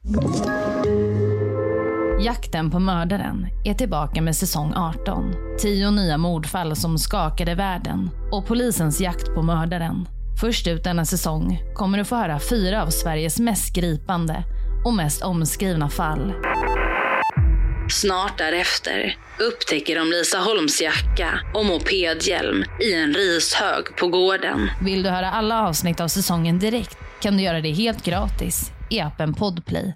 Jakten på mördaren är tillbaka med säsong 18. 10 nya mordfall som skakade världen och polisens jakt på mördaren. Först ut denna säsong kommer du få höra 4 av Sveriges mest gripande och mest omskrivna fall. Snart därefter upptäcker de Lisa Holms jacka och mopedhjälm i en rishög på gården. Vill du höra alla avsnitt av säsongen direkt kan du göra det helt gratis i appen Podplay.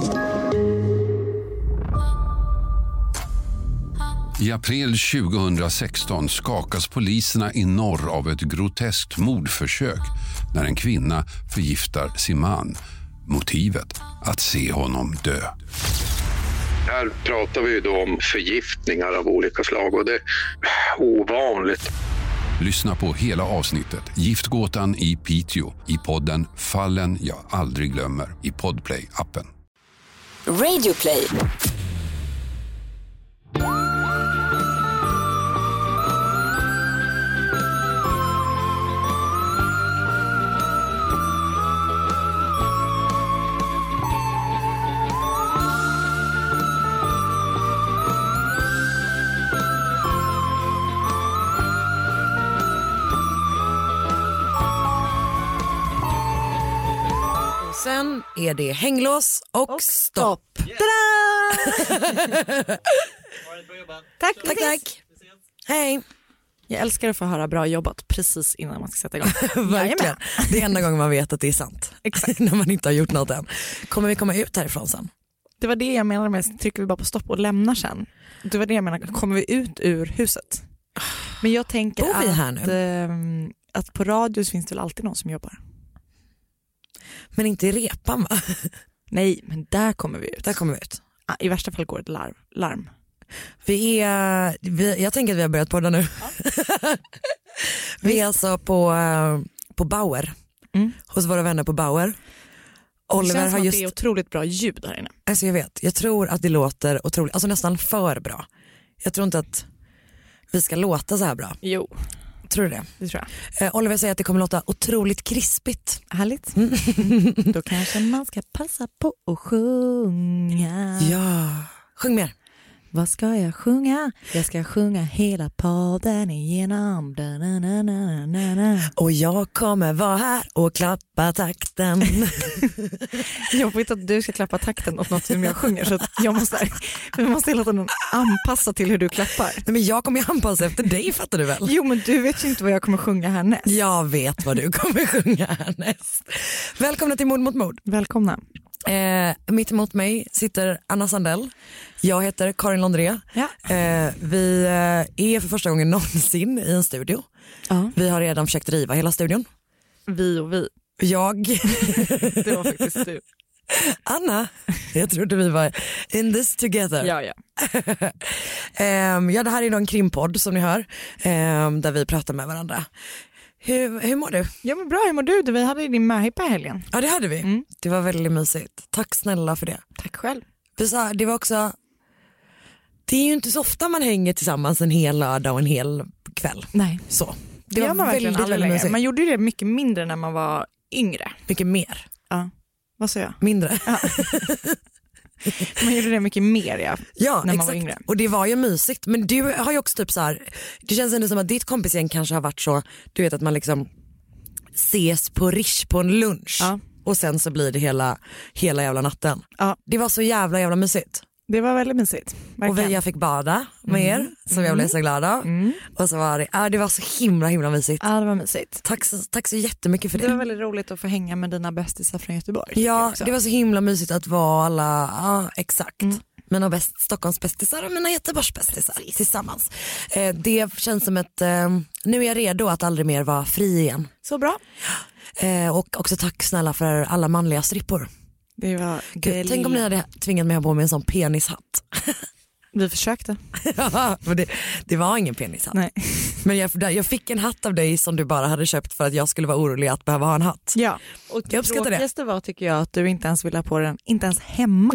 I april 2016 skakas poliserna i norr av ett groteskt mordförsök när en kvinna förgiftar sin man. Motivet att se honom dö. Här pratar vi ju då om förgiftningar av olika slag och det är ovanligt. Lyssna på hela avsnittet Giftgåtan i Piteå i podden Fallen jag aldrig glömmer i Podplay-appen. Radioplay. Sen är det hänglås och stopp. Tack. Hej. Jag älskar att få höra bra jobbat precis innan man ska sätta igång. Verkligen. Det är enda gången man vet att det är sant. Exakt. När man inte har gjort något än. Kommer vi komma ut härifrån sen? Det var det jag menade med trycker vi bara på stopp och lämnar sen. Det var det jag menade. Kommer vi ut ur huset? Men jag tänker vi här nu? Att på radio finns det väl alltid någon som jobbar. Men inte i repan, va? Nej, men där kommer vi ut. Där kommer vi ut. I värsta fall går ett larm. Jag tänker att vi har börjat podda nu. Ja. Vi är alltså på Bauer. Hos våra vänner på Bauer. Oliver har just... det är otroligt bra ljud här inne. Alltså jag vet, jag tror att det låter otroligt, alltså nästan för bra. Jag tror inte att vi ska låta så här bra. Jo. Tror du det? Det tror jag. Oliver säger att det kommer låta otroligt krispigt. Härligt. Då kanske man ska passa på att sjunga. Ja, sjung mer. Vad ska jag sjunga? Jag ska sjunga hela podden igenom. Och jag kommer vara här och klappa takten. Jag vet att du ska klappa takten åt något som jag sjunger. Så vi måste hela tiden anpassa till hur du klappar. Nej, men jag kommer ju anpassa efter dig, fattar du väl? Jo, men du vet ju inte vad jag kommer sjunga härnäst. Jag vet vad du kommer sjunga härnäst. Välkomna till Mord mot mord. Välkomna. Mitt emot mig sitter Anna Sandell. Jag heter Karin Londré. Ja. Vi är för första gången någonsin i en studio. Vi har redan försökt riva hela studion. Vi och vi. Jag. Det var faktiskt du. Anna, jag trodde vi var in this together. Ja. Ja, det här är då en krimpodd som ni hör. Där vi pratar med varandra. Hur mår du? Ja, men bra, hur mår du? Vi hade din möhippa i helgen. Ja, det hade vi. Det var väldigt mysigt. Tack snälla för det. Tack själv. Det var också... Det är ju inte så ofta man hänger tillsammans en hel lördag och en hel kväll. Nej. Så. Det var väldigt mysigt. Man gjorde det mycket mindre när man var yngre. Mycket mer. Ja. Vad sa jag? Mindre. Ja. Man gjorde det mycket mer när man var yngre. Och det var ju mysigt. Men du har ju också typ så här, det känns ändå som att ditt kompisgäng kanske har varit så, du vet att man liksom ses på Rish på en lunch. Ja. Och sen så blir det hela jävla natten. Ja. Det var så jävla mysigt. Det var väldigt mysigt. Verkligen. Och jag fick bada med er, som jag blev så glad av. Och så var det var så himla mysigt. Ja, det var mysigt. Tack så jättemycket för det. Det var väldigt roligt att få hänga med dina bästisar från Göteborg. Ja, det var så himla mysigt att vara alla, exakt. Mina Stockholms bästisar och mina Göteborgs bästisar tillsammans. Det känns som ett, nu är jag redo att aldrig mer vara fri igen. Så bra. Och också tack snälla för alla manliga strippor. Det var tänk om ni hade tvingat mig att ha på mig en sån penishatt. Vi försökte. Ja, det var ingen penishatt. Nej. Men jag fick en hatt av dig som du bara hade köpt för att jag skulle vara orolig att behöva ha en hatt. Ja, och det tråkigaste var tycker jag att du inte ens ville ha på den, inte ens hemma.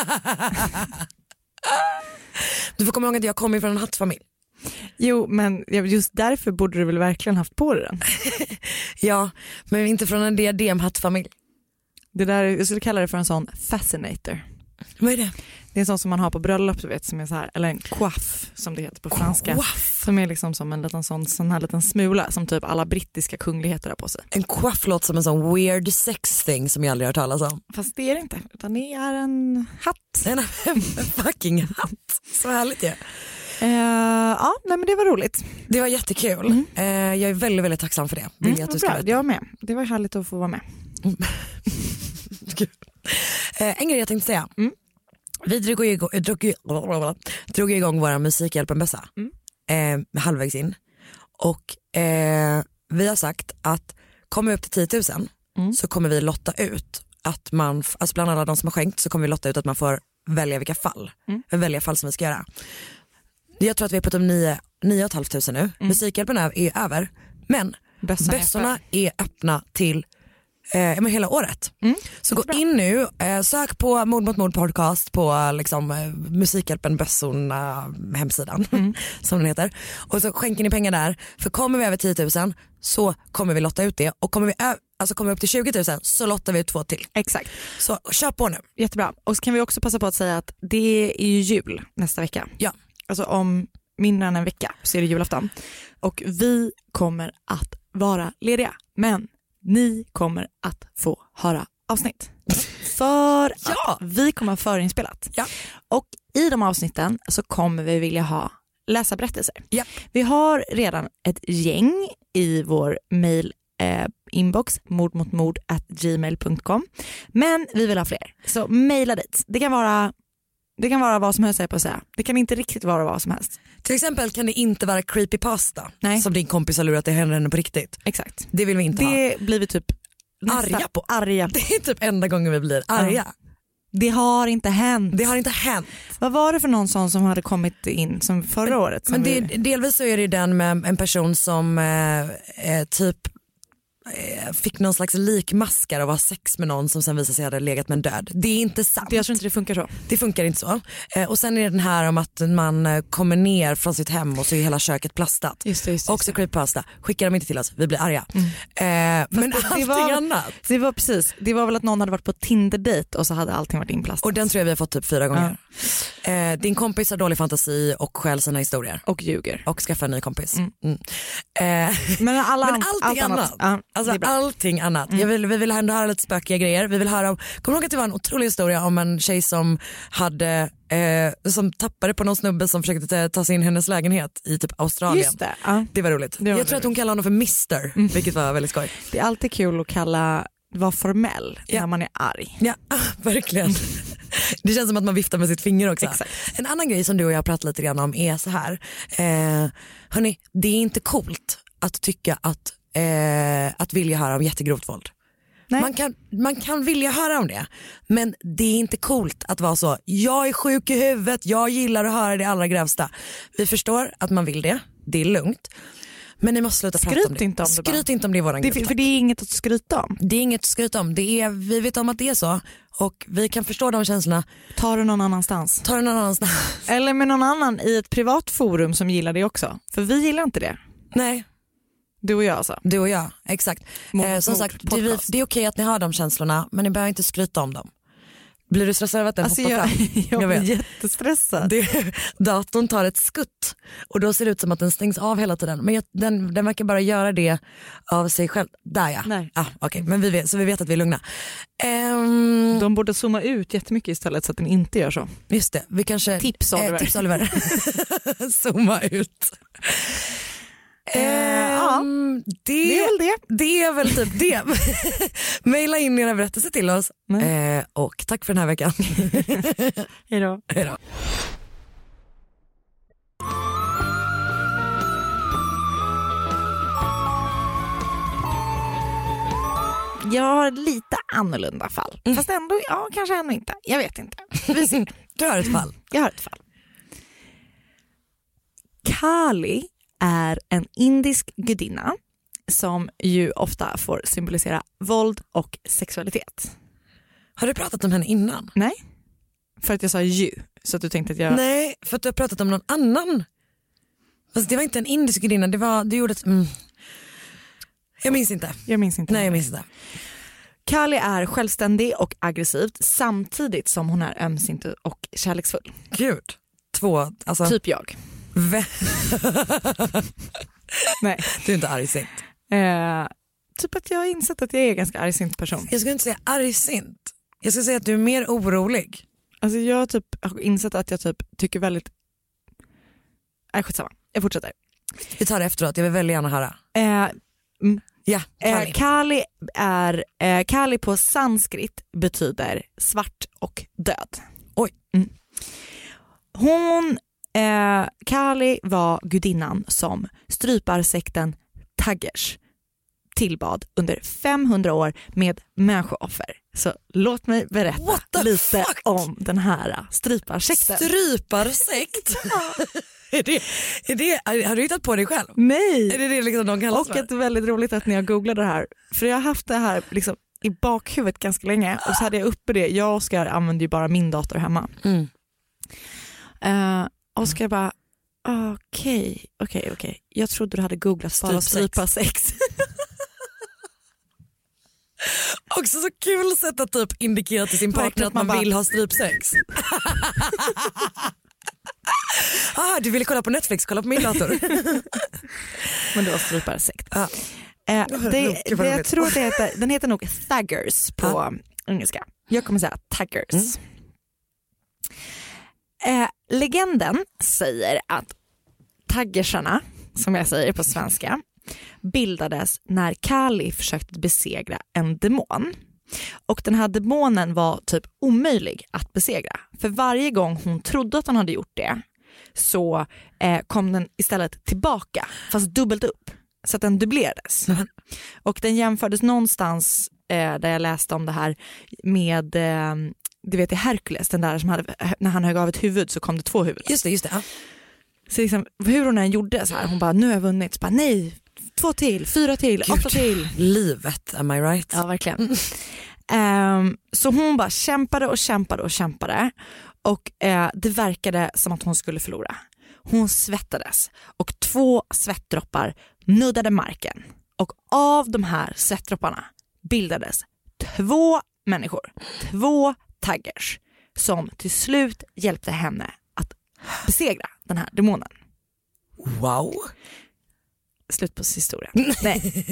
Du får komma ihåg att jag kommer från en hattfamilj. Jo, men just därför borde du väl verkligen haft på den. Ja, men inte från en diademhattfamilj. Det där, jag skulle kalla det för en sån fascinator. Vad är det? Det är en sån som man har på bröllop, du vet, som är så här, eller en coiffe som det heter på franska. Som är liksom som en liten sån här liten smula som typ alla brittiska kungligheter har på sig. En coiffe låter som en sån weird sex thing som jag aldrig har hört talas om. Fast det är det inte, utan det är en hatt. En fucking hatt. Så härligt ju. Ja, nej, men det var roligt. Det var jättekul. Jag är väldigt, väldigt tacksam för det. Vill jag att du ska veta. Jag med. Det var härligt att få vara med. En grej jag tänkte säga. Vi drog igång våra Musikhjälpen-bössa halvvägs in. Och vi har sagt att kommer vi upp till 10 000 så kommer vi lotta ut att man, alltså bland alla de som har skänkt så kommer vi lotta ut att man får välja vilka fall. Välja fall som vi ska göra. Jag tror att vi är på typ 9 500 nu. Musikhjälpen är över. Men bössorna är öppna till hela året. Så gå in nu, sök på Mord mot mord podcast på liksom, Musikhjälpen bössorna hemsidan som den heter. Och så skänker ni pengar där. För kommer vi över 10 000 så kommer vi lotta ut det. Och kommer vi upp till 20 000 så lottar vi ut 2 till. Exakt. Så kör på nu. Jättebra. Och så kan vi också passa på att säga att det är ju jul nästa vecka. Ja. Alltså om mindre än en vecka så är det julafton. Och vi kommer att vara lediga. Men ni kommer att få höra avsnitt. För att vi kommer att förinspelat. Ja. Och i de avsnitten så kommer vi vilja ha läsarberättelser. Ja. Vi har redan ett gäng i vår mail inbox mordmotmord@gmail.com. Men vi vill ha fler. Så mejla dit. Det kan vara vad som helst jag på att säga. Det kan inte riktigt vara vad som helst. Till exempel kan det inte vara creepypasta som din kompis har lurat, det händer henne på riktigt. Exakt. Det vill vi inte ha. Det blir vi typ arga på. Det är typ enda gången vi blir arga. Det har inte hänt. Det har inte hänt. Vad var det för någon sån som hade kommit in som förra året? Som delvis så är det den med en person som typ fick någon slags likmaskar och var sex med någon som sen visade sig hade legat med en död. Det är inte sant. Jag tror inte det funkar så. Det funkar inte så. Och sen är det den här om att man kommer ner från sitt hem och så är hela köket plastat. Just. Också creepypasta. Skickar de inte till oss, vi blir arga. Men allting annat. Det var precis. Det var väl att någon hade varit på Tinder-date och så hade allting varit inplastat. Och den tror jag vi har fått typ 4 gånger. Din kompis har dålig fantasi och stjäl sina historier. Och ljuger. Och skaffar en ny kompis. Men allting annat. Alltså allting annat. Vi vill ändå höra lite spökiga grejer. Vi vill höra om, kommer du ihåg att det var en otrolig historia om en tjej som hade som tappade på någon snubbe som försökte ta sig in i hennes lägenhet i typ Australien. Just det. Det var roligt. Jag tror att hon kallade honom för Mr. Vilket var väldigt skoj. Det är alltid kul att vara formell när man är arg. Ja, verkligen. Det känns som att man viftar med sitt finger också. Exakt. En annan grej som du och jag har pratat lite grann om är så här. Hörni, det är inte coolt att tycka att vilja höra om jättegrovt våld. Man kan vilja höra om det, men det är inte coolt att vara så, jag är sjuk i huvudet, jag gillar att höra det allra grövsta. Vi förstår att man vill det är lugnt. Men ni måste sluta prata om det. Skryt inte om det i våran grupp. För det är inget att skryta om. Det är inget att skryta om. Vi vet om att det är så. Och vi kan förstå de känslorna. Ta det någon annanstans. Eller med någon annan i ett privat forum som gillar det också. För vi gillar inte det. Nej. Du och jag alltså. Du och jag, exakt. Som sagt, det är okej att ni har de känslorna. Men ni behöver inte skryta om dem. Blir du stressad över att den hoppar fram? Jag blir jättestressad. Datorn tar ett skutt och då ser det ut som att den stängs av hela tiden. Men den verkar bara göra det av sig själv. Där ja. Okej. Men vi vet att vi är lugna. De borde zooma ut jättemycket istället så att den inte gör så. Just det. Vi kanske... Tips Oliver. Zooma ut. Det är väl det. Det är väl typ det. Maila in era berättelser till oss. Och tack för den här veckan. Hejdå. Jag har lite annorlunda fall. Fast ändå, kanske ändå inte. Jag vet inte. Du har ett fall. Jag har ett fall. Kali är en indisk gudinna som ju ofta får symbolisera våld och sexualitet. Har du pratat om henne innan? Nej, för att jag sa ju. Så att du tänkte att jag... Nej, för att du har pratat om någon annan. Fast det var inte en indisk gudinna, du gjorde ett... Jag minns inte. Nej, jag minns inte. Kali är självständig och aggressiv samtidigt som hon är ömsint och kärleksfull. Gud, alltså... Typ jag. Nej. Du är inte argsint. Typ att jag har insett att jag är en ganska argsint person. Jag skulle inte säga argsint. Jag skulle säga att du är mer orolig. Alltså jag typ har insett att jag typ tycker väldigt... skitsamma. Jag fortsätter. Vi tar det efteråt, jag vill väldigt gärna höra. Ja, Kali. Kali på sanskrit betyder svart och död. Oj. Kali var gudinnan som stryparsekten Taggers tillbad under 500 år med människooffer. Så låt mig berätta lite om den här stryparsekten. Stryparsekt? Har du hittat på det själv? Nej. Är det liksom de kallas? Och att det är väldigt roligt att när jag googlade det här, för jag har haft det här liksom i bakhuvudet ganska länge och så hade jag uppe det. Jag och Oskar använder ju bara min dator hemma. Oskar bara okej. Jag trodde du hade googlat bara stryparsex. Också så kul sätt att typ indikera till sin partner att man vill ha strypsex. Du ville kolla på Netflix, kolla på min dator. Men det var stryparsekt. Jag tror att den heter nog Taggers på engelska. Jag kommer säga Taggers. Legenden säger att Taggersarna, som jag säger på svenska, bildades när Kali försökte besegra en demon. Och den här demonen var typ omöjlig att besegra. För varje gång hon trodde att hon hade gjort det så kom den istället tillbaka, fast dubbelt upp. Så att den dubblerades. Och den jämfördes någonstans där jag läste om det här med du vet i Hercules, den där som hade, när han högg av ett huvud så kom det 2 huvuden. Just det. Ja. Så liksom, hur hon än gjorde så här, hon bara, nu har jag vunnit. Så bara, nej, 2 till, 4 till, 8 till. Livet, am I right? Ja, verkligen. Så hon bara kämpade och det verkade som att hon skulle förlora. Hon svettades och 2 svettdroppar nuddade marken. Och av de här svettdropparna bildades 2 människor, 2 taggers, som till slut hjälpte henne att besegra den här demonen. Wow. Slut på historien. Nej.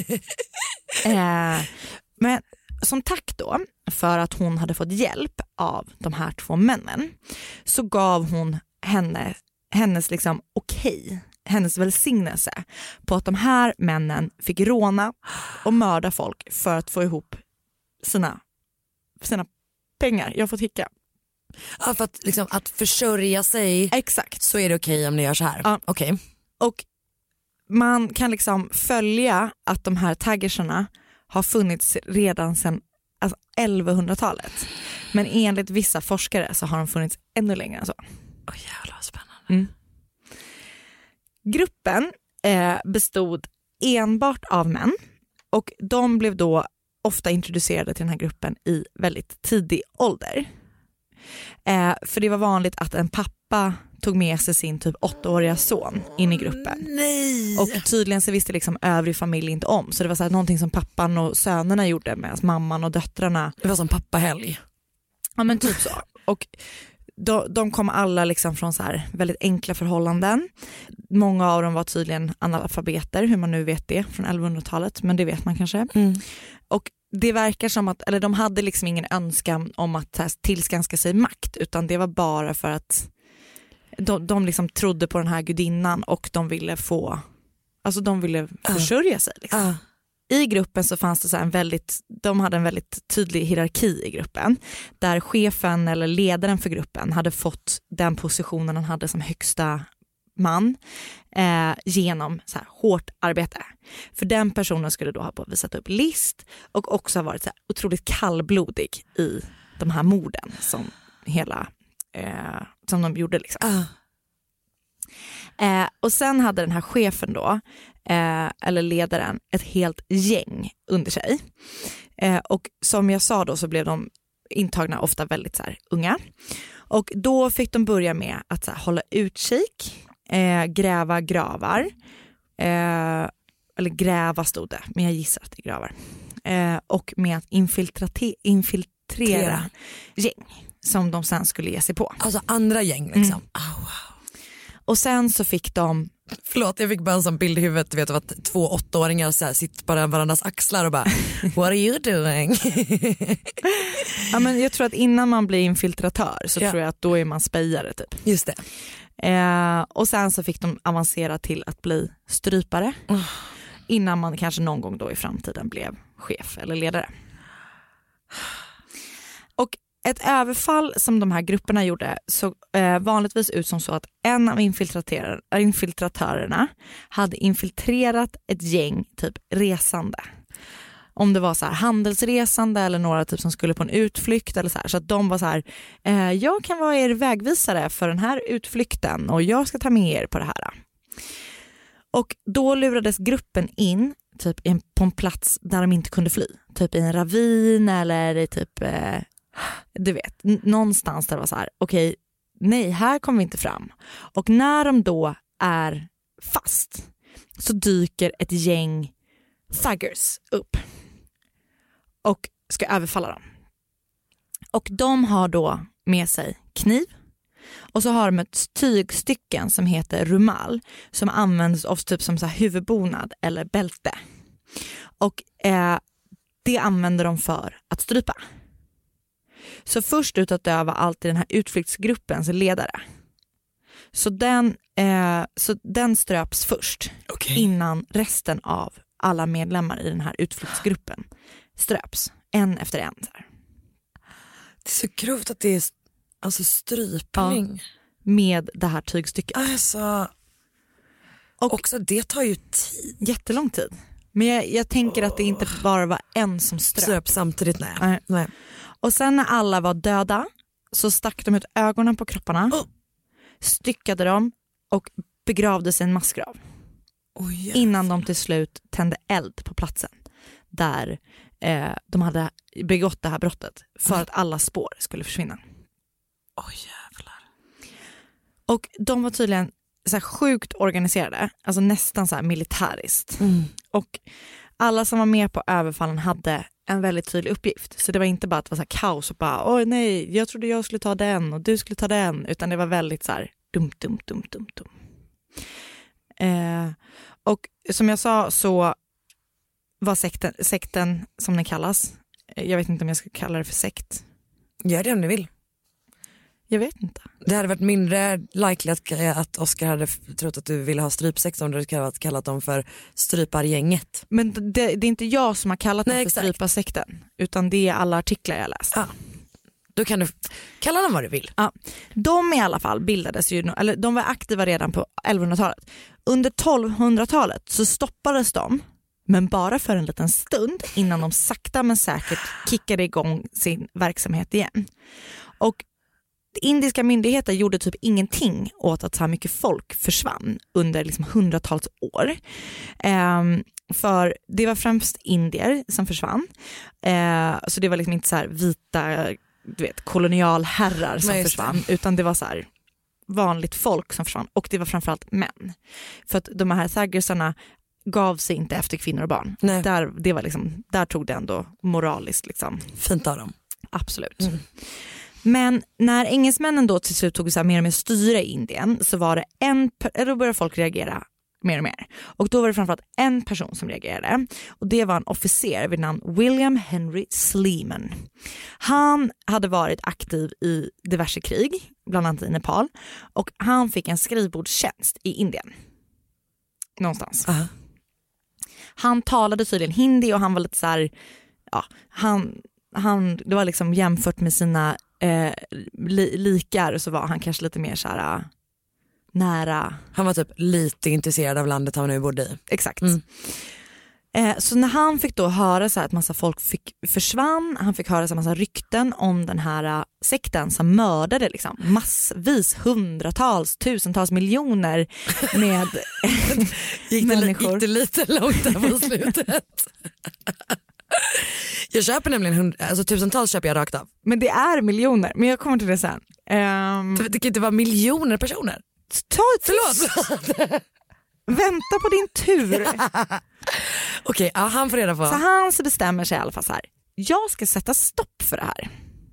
Men som tack då för att hon hade fått hjälp av de här 2 männen så gav hon hennes liksom hennes välsignelse på att de här männen fick råna och mörda folk för att få ihop sina pengar. Jag har fått hicka. Ja, för att, liksom, att försörja sig. Exakt. Så är det okej om ni gör så här. Ja. Okej. Och man kan liksom följa att de här taggersarna har funnits redan sedan 1100-talet. Men enligt vissa forskare så har de funnits ännu längre än så. Jävlar vad spännande. Gruppen bestod enbart av män och de blev då ofta introducerade till den här gruppen i väldigt tidig ålder. För det var vanligt att en pappa tog med sig sin typ 8-åriga son in i gruppen. Nej. Och tydligen så visste liksom övrig familj inte om. Så det var så här, någonting som pappan och sönerna gjorde medan mamman och döttrarna. Det var som pappahelg. Ja men typ så. Och de kom alla liksom från så här väldigt enkla förhållanden. Många av dem var tydligen analfabeter, hur man nu vet det från 1100-talet, men det vet man kanske. Och det verkar som att, eller de hade liksom ingen önskan om att tillskanska sig makt, utan det var bara för att de liksom trodde på den här gudinnan och de ville försörja sig liksom. I gruppen så fanns det så här de hade en väldigt tydlig hierarki i gruppen där chefen eller ledaren för gruppen hade fått den positionen han hade som högsta man genom så här hårt arbete. För den personen skulle då ha visat upp list och också ha varit så här otroligt kallblodig i de här morden som som de gjorde liksom. Och sen hade den här chefen då eller ledaren ett helt gäng under sig. Och som jag sa då så blev de intagna ofta väldigt så här unga. Och då fick de börja med att så här, hålla utkik, gräva gravar. Eller gräva stod det, men jag gissar att det är gravar. och med att infiltrera gäng som de sen skulle ge sig på. Alltså andra gäng liksom. Oh, wow. Och sen så fick de... Förlåt, jag fick bara en sån bild i huvudet, du vet, av att 2 8-åringar så här, sitter på varandras axlar och bara what are you doing? Ja, men jag tror att innan man blir infiltratör så tror jag att då är man spejare typ. Just det. Och sen så fick de avancera till att bli strypare innan man kanske någon gång då i framtiden blev chef eller ledare. Och ett överfall som de här grupperna gjorde så vanligtvis ut som så att en av infiltratörerna hade infiltrerat ett gäng typ resande. Om det var så här handelsresande eller några typ som skulle på en utflykt eller så här. Så att de var så här, jag kan vara er vägvisare för den här utflykten och jag ska ta med er på det här. Och då lurades gruppen in typ på en plats där de inte kunde fly. Typ i en ravin eller i typ... du vet, någonstans där det var så här, okej, nej, här kommer vi inte fram. Och när de då är fast så dyker ett gäng thuggers upp och ska överfalla dem. Och de har då med sig kniv och så har de ett tygstycken som heter rumal som används ofta typ som så här huvudbonad eller bälte. Och det använder de för att strypa. Så först ut att döva alltid den här utflyktsgruppens ledare. Så den ströps först innan resten av alla medlemmar i den här utflyktsgruppen ströps. En efter en. Så här. Det är så grovt att det är alltså strypning. Ja, med det här tygstycket. Alltså, och också det tar ju tid. Jättelång tid. Men jag tänker att det inte bara var en som ströp samtidigt. Nej. Och sen när alla var döda så stack de ut ögonen på kropparna, styckade dem och begravde sig i en massgrav. Innan de till slut tände eld på platsen där de hade begått det här brottet för att alla spår skulle försvinna. Jävlar. Och de var tydligen så här sjukt organiserade, alltså nästan så här militäriskt. Och alla som var med på överfallen hade en väldigt tydlig uppgift. Så det var inte bara att det var så här kaos och bara, oj nej, jag trodde jag skulle ta den och du skulle ta den. Utan det var väldigt så här dum. Och som jag sa så var sekten som den kallas. Jag vet inte om jag ska kalla det för sekt. Gör det om du vill. Jag vet inte. Det hade varit mindre likely att Oscar hade trott att du ville ha strypsex om du hade kallat dem för strypargänget. Men det är inte jag som har kallat dem för stryparsekten, utan det är alla artiklar jag läst. Ja. Då kan du kalla dem vad du vill. Ja. De i alla fall bildades ju, eller de var aktiva redan på 1100-talet. Under 1200-talet så stoppades de, men bara för en liten stund innan de sakta men säkert kickade igång sin verksamhet igen. Och indiska myndigheter gjorde typ ingenting åt att så här mycket folk försvann under liksom hundratals år. För det var främst indier som försvann. Så det var liksom inte så här vita, du vet, kolonialherrar som försvann, utan det var så här vanligt folk som försvann. Och det var framförallt män. För att de här thuggersarna gav sig inte efter kvinnor och barn. Det var liksom, där tog det ändå moraliskt liksom. Fint av dem. Absolut. Men när engelsmännen då till slut tog så här mer och mer styra i Indien så var det då började folk reagera mer och mer. Och då var det framförallt en person som reagerade. Och det var en officer vid namn William Henry Sleeman. Han hade varit aktiv i diverse krig, bland annat i Nepal. Och han fick en skrivbordstjänst i Indien. Någonstans. Han talade tydligen hindi och han var lite så här, ja, det var liksom jämfört med sina likar så var han kanske lite mer så här nära. Han var typ lite intresserad av landet han nu bodde i. Exakt. Så när han fick då höra så här att massa folk försvann, han fick höra så massa rykten om den här sekten som mördade liksom massvis, hundratals, tusentals miljoner med människor. Gick det lite långt där på slutet? Jag köper nämligen tusentals köper jag rakt av. Men det är miljoner, men jag kommer till det sen. Det kan inte vara miljoner personer. Förlåt. Vänta på din tur. Okej, han får reda på. Så han bestämmer sig i alla fall så här. Jag ska sätta stopp för det här.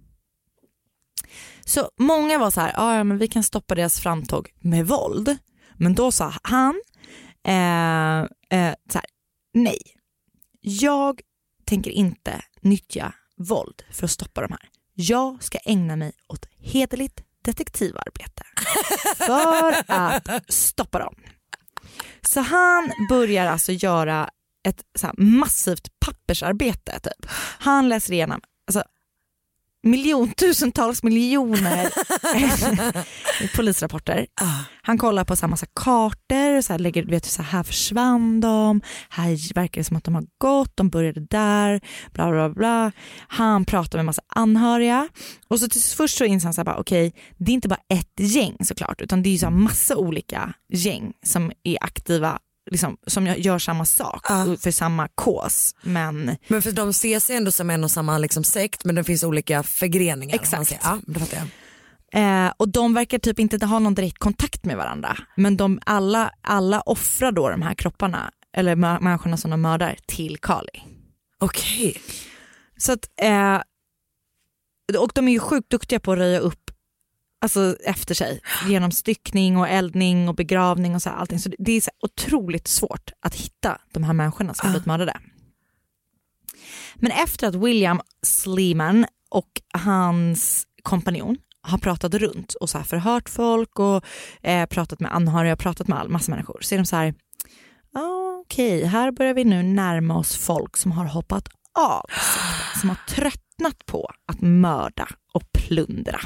Så många var så här, ja men vi kan stoppa deras framtåg med våld. Men då sa han så här, nej. Jag tänker inte nyttja våld för att stoppa de här. Jag ska ägna mig åt hederligt detektivarbete för att stoppa dem. Så han börjar alltså göra ett så här massivt pappersarbete typ. Han läser igenom alltså tusentals miljoner polisrapporter. Han kollar på samma kartor, så här lägger, vet du, så här försvann de, här verkar det som att de har gått, de började där, bla bla bla. Han pratar med massa anhöriga och så först så inser han så här, okej, det är inte bara ett gäng såklart, utan det är ju så här massa olika gäng som är aktiva, liksom, som gör samma sak för samma kås. Men för de ses ändå som en och samma liksom sekt, men det finns olika förgreningar. Exakt. Ja, det fattar jag. Och de verkar typ inte ha någon direkt kontakt med varandra. Men de alla offrar då de här kropparna, eller människorna som de mördar, till Kali. Okej. Så att, och de är ju sjukt duktiga på att röja upp alltså efter sig genom styckning och eldning och begravning och så här, allting. Så det är så otroligt svårt att hitta de här människorna som har blivit mördade. Men efter att William Sleeman och hans kompanjon har pratat runt och så här förhört folk och pratat med anhöriga och pratat med massa människor, så är de så här, okej, här börjar vi nu närma oss folk som har hoppat av, som har tröttnat på att mörda och plundra.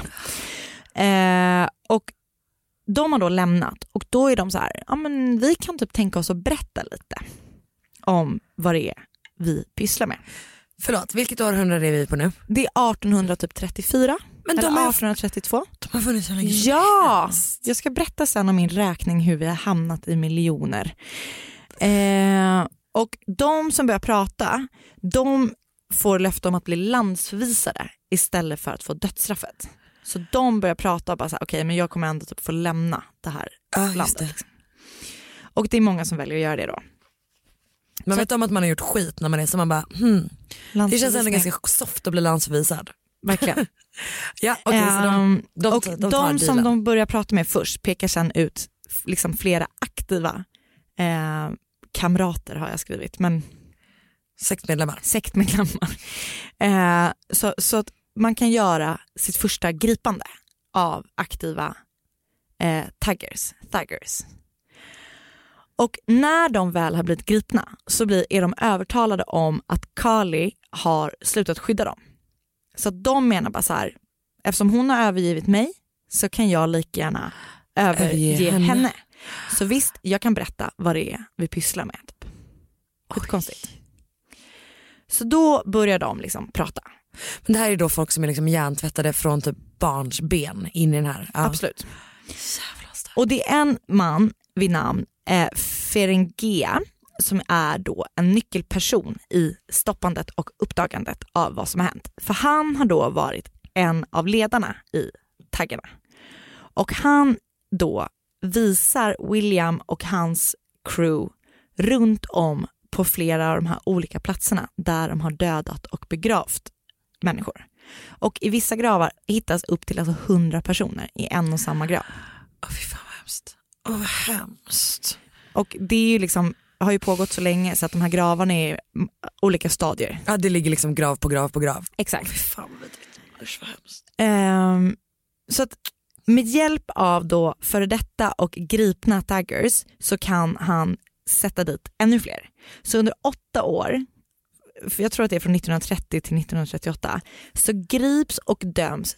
Och de har då lämnat och då är de så här, ja men vi kan typ tänka oss att berätta lite om vad det är vi pysslar med. Förlåt, vilket århundrade är vi på nu? Det är 1834. Men eller 1832. De har funnits så länge. Ja, jag ska berätta sen om min räkning hur vi har hamnat i miljoner. Och de som börjar prata, de får löfte om att bli landsförvisade istället för att få dödsstraffet. Så de börjar prata och bara så här, okej, men jag kommer ändå typ få lämna det här landet. Det. Liksom. Och det är många som väljer att göra det då. Man vet om att man har gjort skit när man är så man bara, det känns ändå ganska soft att bli landsförvisad. Verkligen. Ja, okay, så de som de börjar prata med först pekar sen ut liksom flera aktiva kamrater har jag skrivit, men sektmedlemmar. Så att man kan göra sitt första gripande av aktiva thuggers. Och när de väl har blivit gripna så är de övertalade om att Kali har slutat skydda dem. Så de menar bara så här, eftersom hon har övergivit mig så kan jag lika gärna överge henne. Så visst, jag kan berätta vad det är vi pysslar med. Typ. Skitkonstigt. Så då börjar de liksom prata. Men det här är då folk som är liksom hjärntvättade från typ barns ben in i den här. Ja. Absolut. Och det är en man vid namn Ferengea som är då en nyckelperson i stoppandet och uppdagandet av vad som har hänt. För han har då varit en av ledarna i taggarna. Och han då visar William och hans crew runt om på flera av de här olika platserna där de har dödat och begravt människor. Och i vissa gravar hittas upp till 100 personer i en och samma grav. Fy fan vad hemskt. Vad hemskt. Och det är ju liksom, har ju pågått så länge så att de här gravarna är olika stadier. Ja, det ligger liksom grav på grav på grav. Exakt. Fy fan vad hemskt. Så att med hjälp av då före detta och gripna taggers så kan han sätta dit ännu fler. Så under 8 år, för jag tror att det är från 1930 till 1938, så grips och döms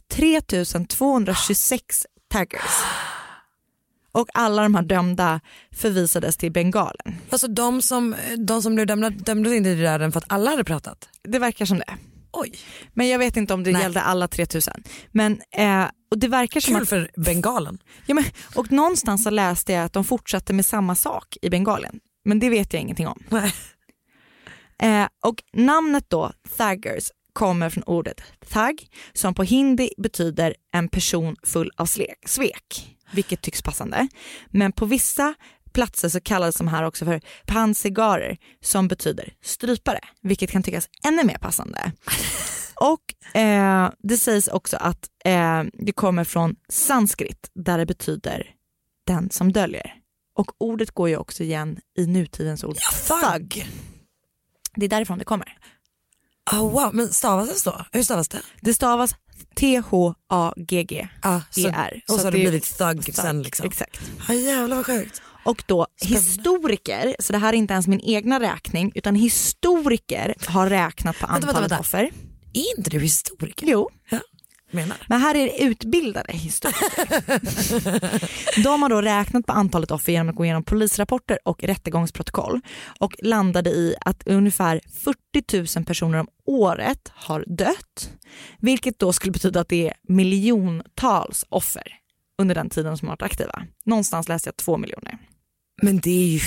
3226 taggers. Och alla de här dömda förvisades till Bengalen. Alltså de som blev dömdes inte i döden för att alla hade pratat? Det verkar som det. Oj. Men jag vet inte om det gällde alla 3000. Men och det verkar som kul för Bengalen. Ja, men, och någonstans så läste jag att de fortsatte med samma sak i Bengalen. Men det vet jag ingenting om. Nej. Och namnet då, thuggers, kommer från ordet thug, som på hindi betyder en person full av svek, vilket tycks passande. Men på vissa platser så kallades de här också för pansigarer, som betyder strypare, vilket kan tyckas ännu mer passande. Och det sägs också att det kommer från sanskrit, där det betyder den som döljer. Och ordet går ju också igen i nutidens ord thug. Det är därifrån det kommer. Oh, wow, men stavas det så? Hur stavas det? Det stavas Thagg-er. Och så har det blivit thug sen liksom. Exakt. Jävlar vad sjukt. Och då historiker, så det här är inte ens min egna räkning, utan historiker har räknat på antalet offer. Är inte du historiker? Jo. Ja. Menar. Men här är det utbildade historiker. De har då räknat på antalet offer genom att gå igenom polisrapporter och rättegångsprotokoll och landade i att ungefär 40 000 personer om året har dött, vilket då skulle betyda att det är miljontals offer under den tiden som har varit aktiva. Någonstans läste jag 2 miljoner. Men det är ju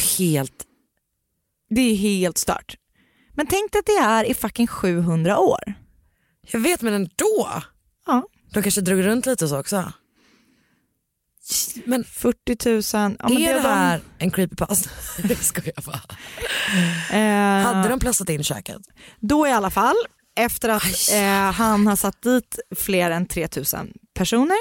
helt stört. Men tänk att det är i fucking 700 år. Jag vet, men ändå. Ja. De kanske drog runt lite så också. Men 40 000. Ja, men är det här en creepypasta? Det ska jag bara. Hade de plastat in köket? Då i alla fall, efter att han har satt dit fler än 3 000 personer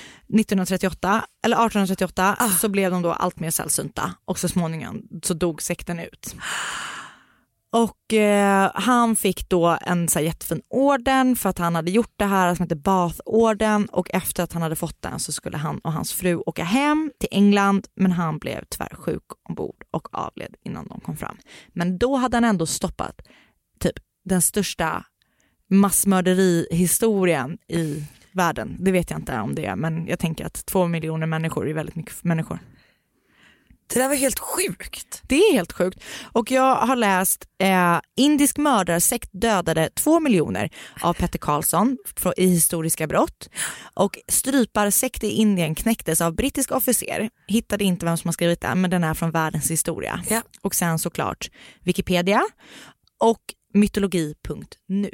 1838 så blev de då allt mer sällsynta och så småningom så dog sekten ut. Och han fick då en så här jättefin orden för att han hade gjort det här som heter Bath-orden, och efter att han hade fått den så skulle han och hans fru åka hem till England, men han blev tyvärr sjuk ombord och avled innan de kom fram. Men då hade han ändå stoppat typ den största massmörderihistorien i världen. Det vet jag inte om det är, men jag tänker att 2 miljoner människor är väldigt mycket människor. Det där var helt sjukt. Det är helt sjukt. Och jag har läst indisk mördarsekt dödade 2 miljoner av Petter Karlsson i historiska brott. Och stryparsekt i Indien knäcktes av brittisk officer. Hittade inte vem som har skrivit det, men den är från världens historia. Ja. Och sen såklart Wikipedia och mytologi.nu.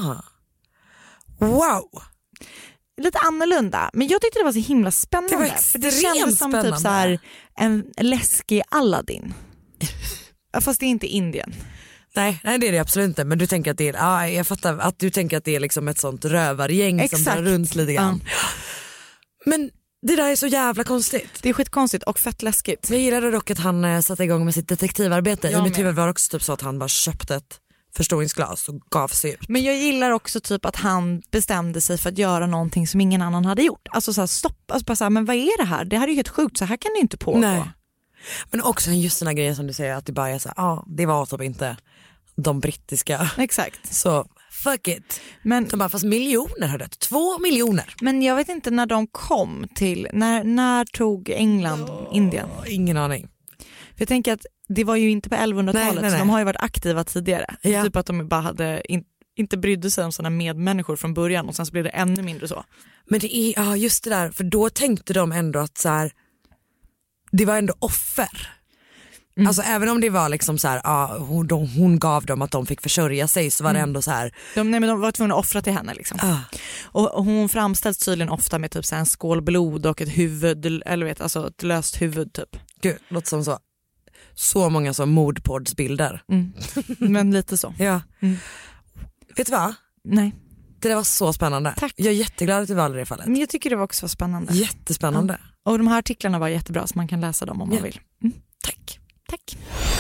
Wow. Lite annorlunda, men jag tyckte det var så himla spännande. Det var för det kändes som spännande. typ så här en läskig Aladdin. Fast det är inte Indien. Nej, det är det absolut inte. Men du tänker att det är, jag fattar att du tänker att det är liksom ett sånt rövargäng. Exakt. Som drar runt lite grann. Men det där är så jävla konstigt. Det är skitkonstigt och fett läskigt. Jag gillade dock att han satte igång med sitt detektivarbete. I mitt huvud var det också typ så att han bara köpte ett förstoringsglas och gav sig ut. Men jag gillar också typ att han bestämde sig för att göra någonting som ingen annan hade gjort. Alltså så här, stopp, alltså bara så här, men vad är det här? Det här är ju helt sjukt, så här kan det inte pågå. Nej. Men också just den här grejen som du säger, att det bara är så här, det var typ inte de brittiska. Exakt. Så fuck it. Men de bara, fast miljoner har dött. 2 miljoner. Men jag vet inte när de kom till, när tog England Indien? Ingen aning. För jag tänker att det var ju inte på 1100-talet, nej. Så de har ju varit aktiva tidigare. Ja. Typ att de bara hade inte brydde sig om sådana medmänniskor från början, och sen så blev det ännu mindre så. Men det är just det där, för då tänkte de ändå att så här, det var ändå offer. Alltså även om det var liksom så här, hon gav dem att de fick försörja sig, så var det ändå så här. De var tvungna att offra till henne liksom. Och hon framställs tydligen ofta med typ så här en skål blod och ett huvud, eller alltså ett löst huvud typ. Gud, låter som så många som mordpodsbilder. Men lite så. Ja. Vet du vad? Nej. Det där var så spännande. Tack. Jag är jätteglad att du valde det fallet. Men jag tycker det var också spännande. Jättespännande. Ja. Och de här artiklarna var jättebra, så man kan läsa dem om man vill. Tack. Tack.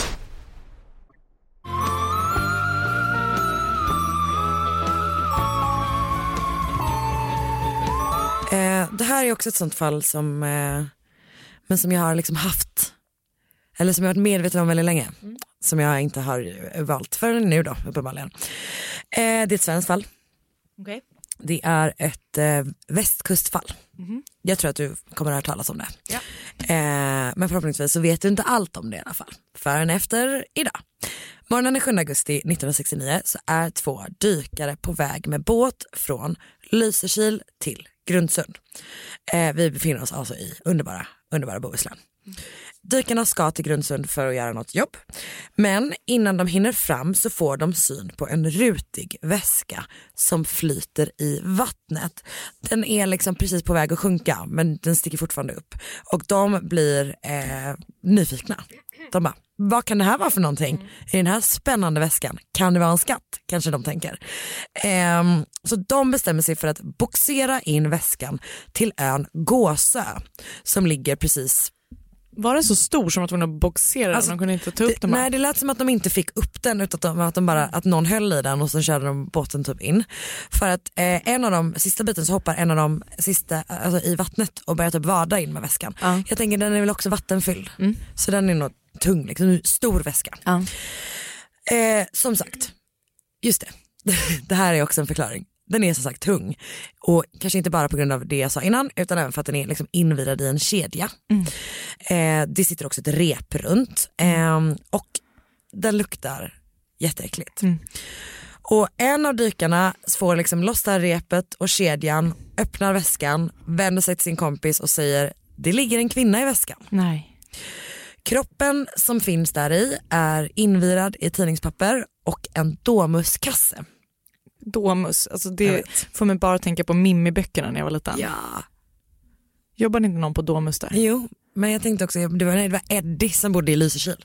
Det här är också ett sånt fall som jag har liksom haft, eller som jag har varit medveten om väldigt länge, som jag inte har valt förrän nu då, uppenbarligen. Det är ett svenskt fall. Okay. Det är ett västkustfall. Jag tror att du kommer att höra talas om det. Ja. Men förhoppningsvis så vet du inte allt om det i alla fall. Förrän efter idag. Morgonen den 7 augusti 1969 så är 2 dykare på väg med båt från Lysekil till Grundsund. Vi befinner oss alltså i underbara Bohuslän. Dykarna ska till Grundsund för att göra något jobb. Men innan de hinner fram så får de syn på en rutig väska som flyter i vattnet. Den är liksom precis på väg att sjunka, men den sticker fortfarande upp. Och de blir nyfikna. De bara, vad kan det här vara för någonting? I den här spännande väskan, kan det vara en skatt? Kanske de tänker. Så de bestämmer sig för att boxera in väskan till ön Gåsö som ligger precis. Var den så stor som att de boxerade? Alltså, de kunde inte ta upp den? Nej, det lät som att de inte fick upp den, utan att de bara, att någon höll i den och så körde de båten typ in. För att en av de sista biten så hoppar en av de sista i vattnet och börjar typ vada in med väskan. Jag tänker den är väl också vattenfylld. Så den är nog tung, liksom, stor väska. Som sagt, just det. Det här är också en förklaring. Den är som sagt tung. Och kanske inte bara på grund av det jag sa innan, utan även för att den är liksom invirad i en kedja. Det sitter också ett rep runt. Och den luktar jätteäckligt. Och en av dykarna får liksom loss det här repet och kedjan, öppnar väskan, vänder sig till sin kompis och säger, det ligger en kvinna i väskan. Nej. Kroppen som finns där i är invirad i tidningspapper och en Domuskasse. Domus, alltså det får mig bara tänka på Mimmi-böckerna när jag var liten. Ja. Jobbade inte någon på Domus där? Jo, men jag tänkte också, det var Eddie som bodde i Lysekil.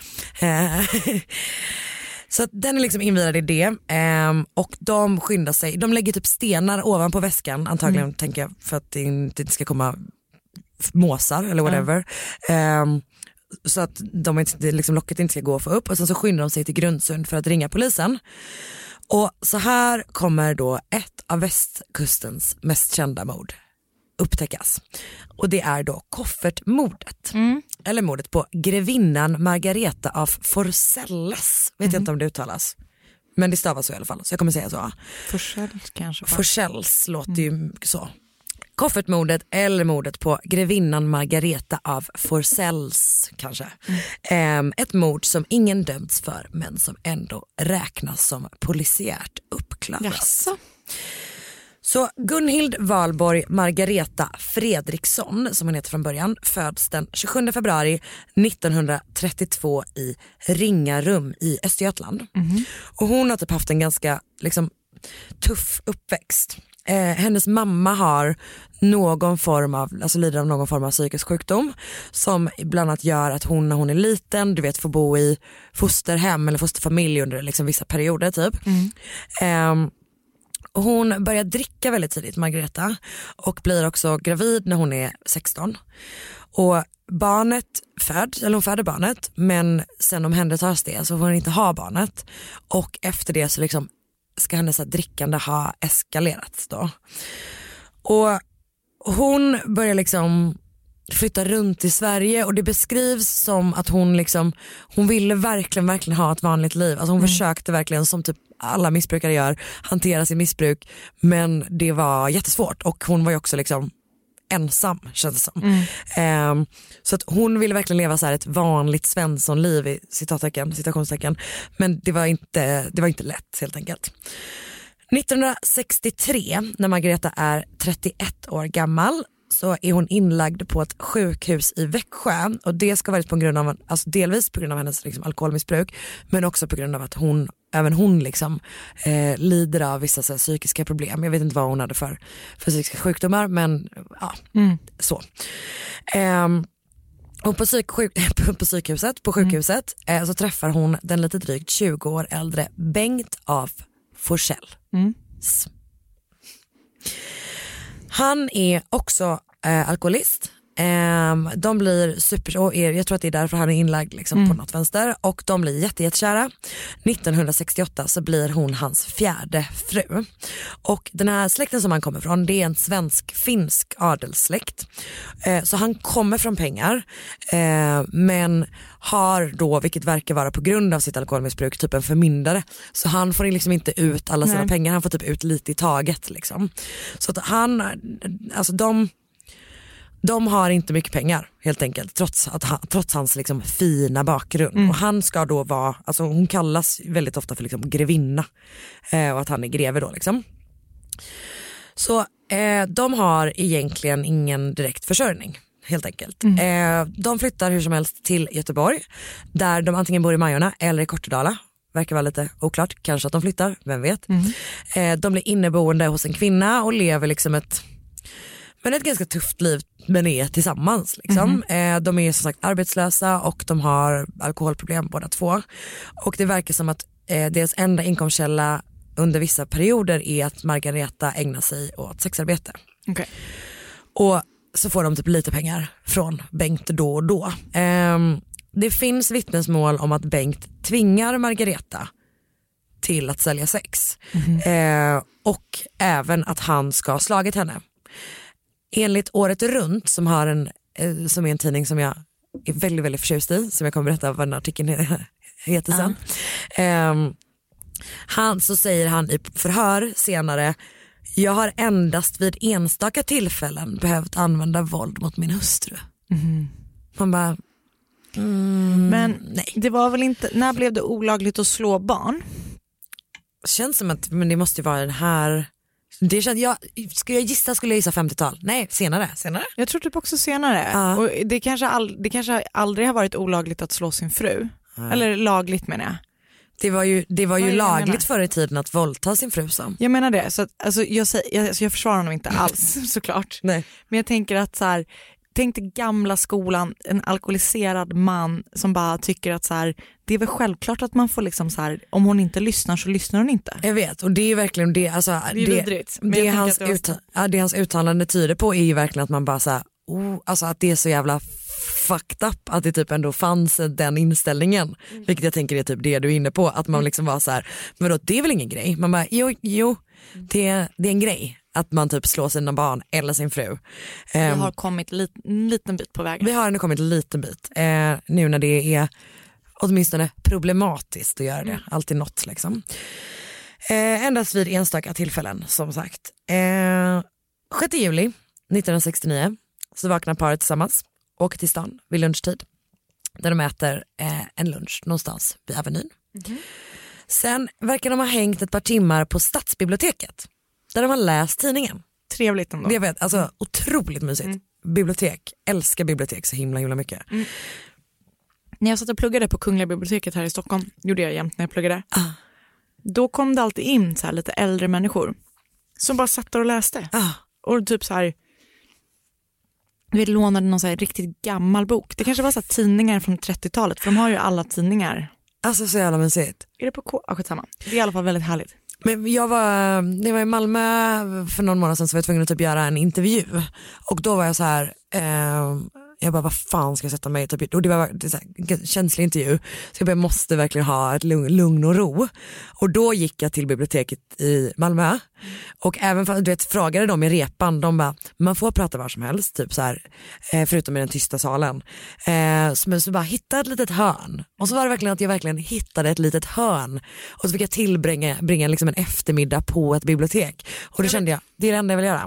Så att den är liksom invirad i det. Och de skyndar sig, de lägger typ stenar ovanpå väskan antagligen, tänker jag, för att det inte ska komma måsar eller whatever. Så att liksom, locket inte ska gå att få upp. Och sen så skyndar de sig till Grundsund för att ringa polisen. Och så här kommer då ett av västkustens mest kända mord upptäckas. Och det är då koffertmordet. Eller mordet på grevinnan Margareta av Forselles. Vet jag inte om det uttalas. Men det stavas så i alla fall, så jag kommer säga så. Forselles kanske. Forselles låter ju så. Koffertmordet eller mordet på grevinnan Margareta av Forselles kanske. Ett mord som ingen dömts för, men som ändå räknas som polisiärt uppklarat. Jaså. Så Gunhild Valborg Margareta Fredriksson, som hon heter från början, föds den 27 februari 1932 i Ringarum i Östergötland. Och hon har typ haft en ganska liksom tuff uppväxt. Hennes mamma har någon form av, alltså lider av någon form av psykisk sjukdom som bland annat gör att hon när hon är liten, du vet, får bo i fosterhem eller fosterfamilj under liksom vissa perioder typ. Och hon börjar dricka väldigt tidigt, Margareta, och blir också gravid när hon är 16. Och barnet hon föder barnet, men sen omhändertas det, så får hon inte ha barnet. Och efter det så liksom ska hennes drickande ha eskalerat då. Och hon börjar liksom flytta runt i Sverige och det beskrivs som att hon ville verkligen ha ett vanligt liv. Alltså hon försökte verkligen, som typ alla missbrukare gör, hantera sin missbruk, men det var jättesvårt och hon var ju också liksom ensam, känns det som. Så att hon ville verkligen leva så här ett vanligt Svenssonliv i citationstecken, men det var inte lätt helt enkelt. 1963, när Margareta är 31 år gammal, så är hon inlagd på ett sjukhus i Växjö, och det ska vara på grund av, alltså delvis på grund av hennes liksom alkoholmissbruk, men också på grund av att även hon liksom lider av vissa så här, psykiska problem. Jag vet inte vad hon hade för psykiska sjukdomar, men ja, så. Och på sjukhuset så träffar hon den lite drygt 20 år äldre Bengt af Forsell. Han är också alkoholist. De blir jag tror att det är därför han är inlagd liksom, på något vänster, och de blir jättekära. 1968 så blir hon hans fjärde fru, och den här släkten som han kommer från, det är en svensk-finsk adelssläkt, så han kommer från pengar, men har då, vilket verkar vara på grund av sitt alkoholmissbruk, typ en förmyndare, så han får liksom inte ut alla sina pengar, han får typ ut lite i taget liksom. Så att de har inte mycket pengar helt enkelt, trots hans liksom fina bakgrund. Och han ska då vara, alltså hon kallas väldigt ofta för liksom grevinna, och att han är greve då liksom. Så de har egentligen ingen direkt försörjning helt enkelt. De flyttar hur som helst till Göteborg där de antingen bor i Majorna eller i Kortedala. Verkar vara lite oklart, kanske att de flyttar, vem vet. De blir inneboende hos en kvinna och lever liksom ett ganska tufft liv, men är tillsammans liksom. De är som sagt arbetslösa och de har alkoholproblem båda två. Och det verkar som att deras enda inkomstkälla under vissa perioder är att Margareta ägnar sig åt sexarbete. Okay. Och så får de typ lite pengar från Bengt då och då. Det finns vittnesmål om att Bengt tvingar Margareta till att sälja sex. Och även att han ska ha slagit henne. Enligt Året Runt som är en tidning som jag är väldigt, väldigt förtjust i, som jag kommer berätta vad den artikeln heter sen. Så säger han i förhör senare: jag har endast vid enstaka tillfällen behövt använda våld mot min hustru. Man bara men nej. Det var väl inte, när blev det olagligt att slå barn? Känns som att, men det måste ju vara den här. Skulle jag gissa 50-tal. Nej, senare. Jag tror typ också senare. Och det kanske aldrig har varit olagligt att slå sin fru. Eller lagligt menar jag. Det var ju lagligt förr i tiden att våldta sin fru som. Jag menar det. Så att, alltså, jag försvarar honom inte alls såklart. Nej. Men jag tänker att så här, tänk dig gamla skolan, en alkoholiserad man som bara tycker att så här, det är väl självklart att man får liksom så här, om hon inte lyssnar så lyssnar hon inte. Jag vet, och det är verkligen det, alltså, det hans uttalande tyder på är ju verkligen att man bara så här, alltså att det är så jävla fucked up att det typ ändå fanns den inställningen, vilket jag tänker är typ det du är inne på, att man liksom var så här, men då det är väl ingen grej, man bara jo det är en grej att man typ slår sina barn eller sin fru. Vi har kommit en liten bit på vägen. Vi har ändå kommit en liten bit nu när det är åtminstone problematiskt att göra det, alltid något liksom. Endast vid enstaka tillfällen som sagt. 6 juli 1969 så vaknar paret tillsammans, åker till stan vid lunchtid där de äter en lunch någonstans vid Avenyn. Sen verkar de ha hängt ett par timmar på Stadsbiblioteket där de har läst tidningen. Trevligt ändå. Jag vet, alltså otroligt mysigt. Bibliotek, älskar bibliotek så himla mycket. När jag satt och pluggade på Kungliga biblioteket här i Stockholm, gjorde jag jämt när jag pluggade. Då kom det alltid in så här lite äldre människor som bara satt och läste. Och typ så här, vi lånade någon så här riktigt gammal bok. Det kanske var så här tidningar från 30-talet, för de har ju alla tidningar. Alltså så jävla mysigt. Är det på skitsamma. Det är i alla fall väldigt härligt. Men det var i Malmö för någon månad sedan, så var jag tvungen att typ göra en intervju. Och då var jag så här, jag bara, vad fan ska jag sätta mig typ? Och det var så här, känslig intervju. Så jag måste verkligen ha ett lugn och ro. Och då gick jag till biblioteket i Malmö. Och även för, du vet, frågade de i repan, de bara, man får prata var som helst typ så här, förutom i den tysta salen. Så bara hitta ett litet hörn. Och så var det verkligen att jag verkligen hittade ett litet hörn. Och så fick jag tillbringa liksom en eftermiddag på ett bibliotek. Och då kände jag, det är det enda jag vill göra.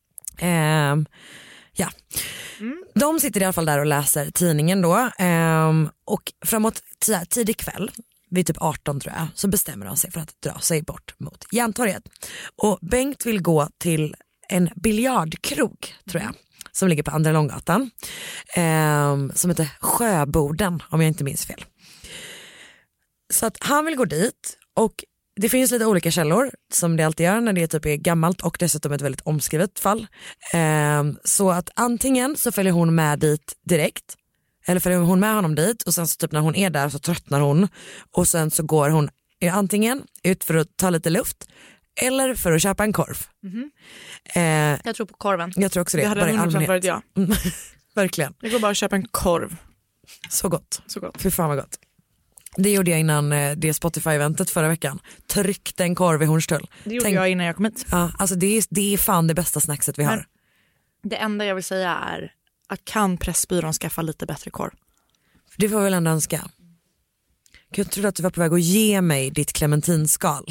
Ja. De sitter i alla fall där och läser tidningen då. Och framåt tidig kväll, vid typ 18 tror jag, så bestämmer de sig för att dra sig bort mot Järntorget. Och Bengt vill gå till en biljardkrog tror jag, som ligger på Andra Långgatan, som heter Sjöborden om jag inte minns fel. Så att han vill gå dit, och det finns lite olika källor som det alltid gör när det typ är gammalt och dessutom ett väldigt omskrivet fall. Så att antingen så följer hon med dit direkt, eller följer hon med honom dit, och sen så typ när hon är där så tröttnar hon, och sen så går hon antingen ut för att ta lite luft eller för att köpa en korv. Jag tror på korven. Jag tror också det. Det hade 100% varit jag. Verkligen. Jag går bara och köpa en korv. Så gott. Så gott. Fy fan vad gott. Det gjorde jag innan det Spotify-eventet förra veckan. Tryckte en korv i Hornstull. Det gjorde jag innan jag kom hit. Ja, alltså det är fan det bästa snackset vi har. Det enda jag vill säga är att kan Pressbyrån skaffa lite bättre korv? Det får jag väl ändå önska. Jag trodde att du var på väg att ge mig ditt clementinskal.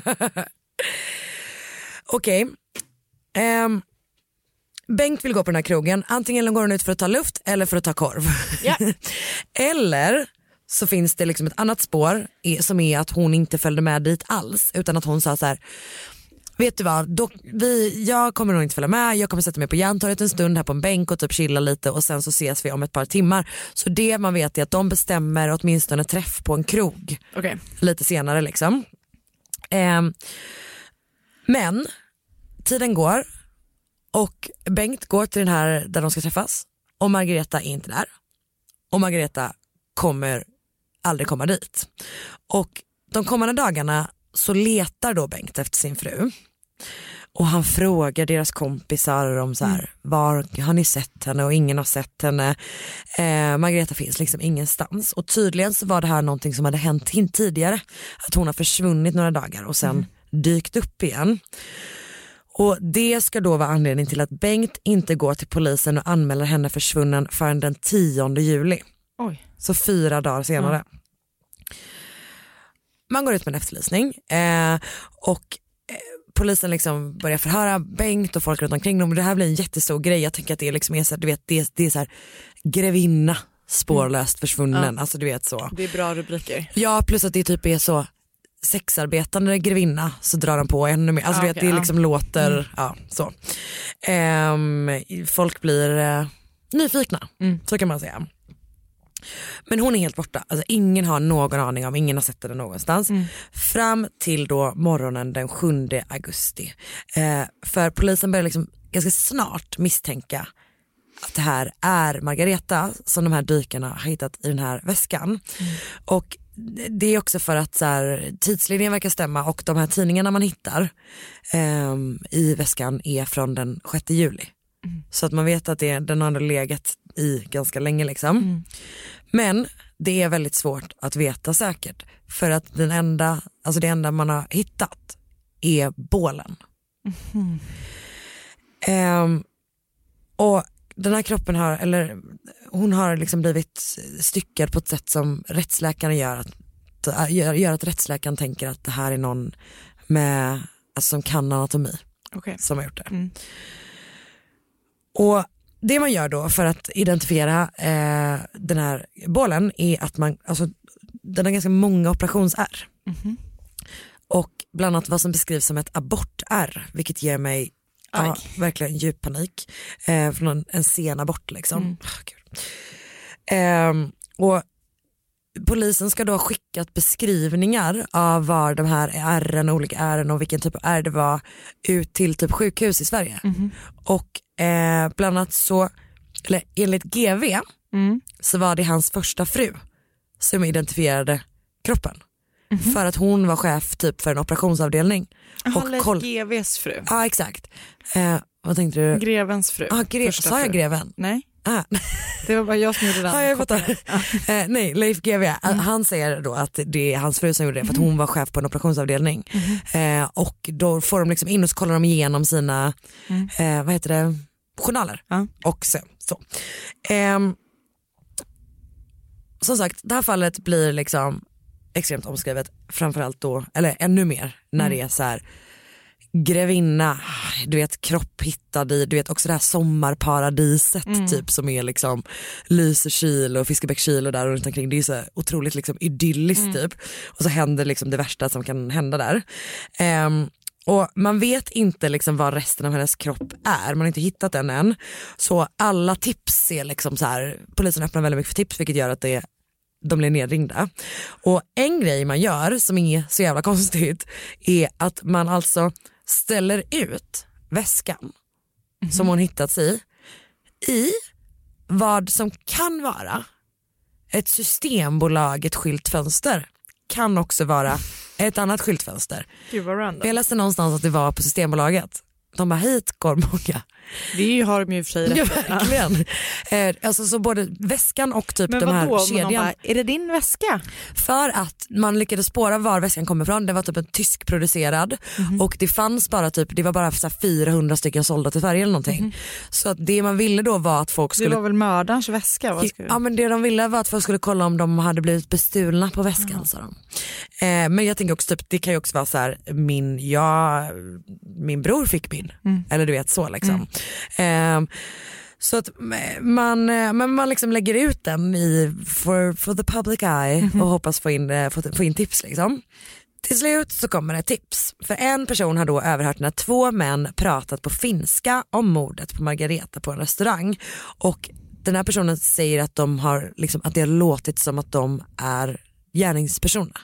Okej. Bengt vill gå på den här krogen. Antingen går hon ut för att ta luft eller för att ta korv. Yeah. Eller så finns det liksom ett annat spår som är att hon inte följde med dit alls, utan att hon sa så här: vet du vad, jag kommer nog inte följa med, jag kommer sätta mig på Järntorget en stund här på en bänk och typ chilla lite och sen så ses vi om ett par timmar. Så det man vet är att de bestämmer åtminstone träff på en krog lite senare liksom. Men tiden går och Bengt går till den här där de ska träffas och Margareta är inte där. Och Margareta kommer aldrig komma dit. Och de kommande dagarna så letar då Bengt efter sin fru. Och han frågar deras kompisar om så här, var har ni sett henne, och ingen har sett henne. Margareta finns liksom ingenstans. Och tydligen så var det här någonting som hade hänt tidigare. Att hon har försvunnit några dagar och sen dykt upp igen. Och det ska då vara anledning till att Bengt inte går till polisen och anmäler henne försvunnen förrän den 10 juli. Oj. Så 4 dagar senare. Man går ut med en efterlysning och polisen liksom börjar förhöra Bengt och folk runt omkring dem. Det här blir en jättestor grej. Jag tänker att det liksom är så här, du vet, det är så här, grevinna spårlöst försvunnen. Alltså du vet så. Det är bra rubriker. Ja, plus att det typ är så sexarbetande grevinna, så drar de på ännu mer. Alltså du vet, det liksom låter så. Folk blir nyfikna, så kan man säga. Men hon är helt borta. Alltså ingen har någon aning om, ingen har sett henne någonstans. Fram till då morgonen den 7 augusti. För polisen börjar liksom ganska snart misstänka att det här är Margareta som de här dykarna har hittat i den här väskan. Och det är också för att så här, tidslinjen verkar stämma och de här tidningarna man hittar i väskan är från den 6 juli. Så att man vet att den har legat i ganska länge liksom. Men det är väldigt svårt att veta säkert, för att det enda man har hittat är bålen. Och den här kroppen hon har liksom blivit styckad på ett sätt som rättsläkaren gör att rättsläkaren tänker att det här är någon med, alltså, som kan anatomi som har gjort det. Och det man gör då för att identifiera den här bålen är att den har ganska många operationsärr. Och bland annat vad som beskrivs som ett abortärr, vilket ger mig verkligen djup panik. Från en sen abort liksom. Och polisen ska då ha skickat beskrivningar av var de här ärren, olika ärren och vilken typ av ärr det var, ut till typ sjukhus i Sverige. Och bland annat så, eller enligt GV så var det hans första fru som identifierade kroppen. För att hon var chef typ för en operationsavdelning. Och GVs fru. Ja, exakt. Vad tänkte du? Grevens fru. Sa jag greven? Nej. Det var bara jag som gjorde den. Ja, jag fattar. Nej, Leif GV, han säger då att det är hans fru som gjorde det för att hon var chef på en operationsavdelning. Och då får de liksom in och så kollar de igenom sina journaler. Och så. Som sagt, det här fallet blir liksom extremt omskrivet, framförallt då, eller ännu mer när det är så här grevinna, du vet, kropp hittad i, du vet, också det här sommarparadiset typ som är liksom Lysekil och Fiskebäckskil och där runt omkring. Det är så otroligt liksom idylliskt typ, och så händer liksom det värsta som kan hända där. Och man vet inte liksom vad resten av hennes kropp är, man har inte hittat den än. Så alla tips är liksom så här, polisen öppnar väldigt mycket för tips, vilket gör att de blir nedringda. Och en grej man gör som är så jävla konstigt är att man alltså ställer ut väskan som hon hittats i vad som kan vara ett systembolag, ett skyltfönster, kan också vara ett annat skyltfönster. Jag läste någonstans att det var på Systembolaget. De bara, hit går många. Det har de ju för sig rätt. Ja, verkligen. Alltså så både väskan och typ de här kedjan. Bara, är det din väska? För att man lyckades spåra var väskan kommer ifrån. Det var typ en tysk producerad och det fanns bara typ, det var bara så 400 stycken sålda till Sverige eller någonting. Så att det man ville då var att folk skulle... Det var väl mördarens väska? Ja, men det de ville var att folk skulle kolla om de hade blivit bestulna på väskan, sa de. Men jag tänker också typ, det kan ju också vara så här, min bror fick min. Eller du vet så liksom. Så att man liksom lägger ut den for the public eye och hoppas få in tips liksom. Till slut så kommer ett tips. För en person har då överhört när 2 män pratat på finska om mordet på Margareta på en restaurang. Och den här personen säger att de har liksom, att det har låtit som att de är gärningspersoner.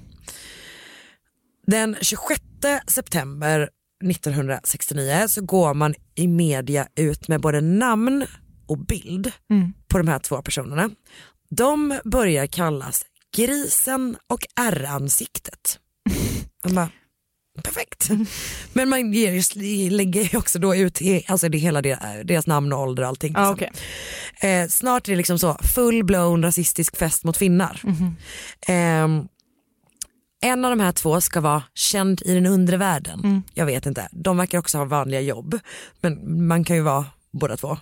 Den 26 september 1969 så går man i media ut med både namn och bild på de här 2 personerna. De börjar kallas Grisen och R-ansiktet. Man bara, perfekt. Men man lägger också då ut alltså det hela deras namn och ålder och allting. Okay. Snart är det liksom så full-blown rasistisk fest mot finnar. En av de här 2 ska vara känd i den undre världen. Jag vet inte. De verkar också ha vanliga jobb. Men man kan ju vara båda 2.